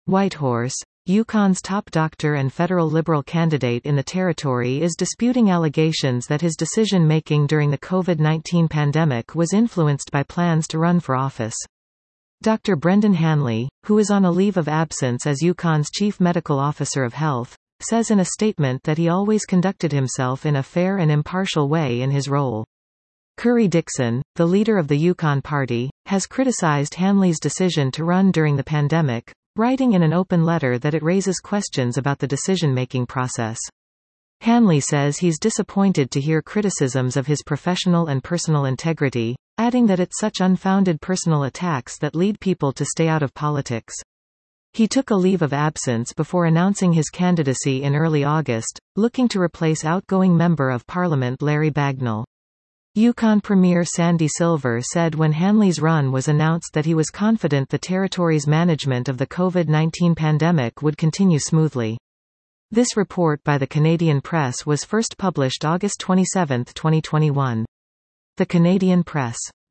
Whitehorse, Yukon's top doctor and federal Liberal candidate in the territory, is disputing allegations that his decision-making during the COVID-19 pandemic was influenced by plans to run for office. Dr. Brendan Hanley, who is on a leave of absence as Yukon's chief medical officer of health, says in a statement that he always conducted himself in a fair and impartial way in his role. Curry Dixon, the leader of the Yukon Party, has criticized Hanley's decision to run during the pandemic, writing in an open letter that it raises questions about the decision-making process. Hanley says he's disappointed to hear criticisms of his professional and personal integrity, adding that it's such unfounded personal attacks that lead people to stay out of politics. He took a leave of absence before announcing his candidacy in early August, looking to replace outgoing Member of Parliament Larry Bagnall. Yukon Premier Sandy Silver said when Hanley's run was announced that he was confident the territory's management of the COVID-19 pandemic would continue smoothly. This report by the Canadian Press was first published August 27, 2021. The Canadian Press.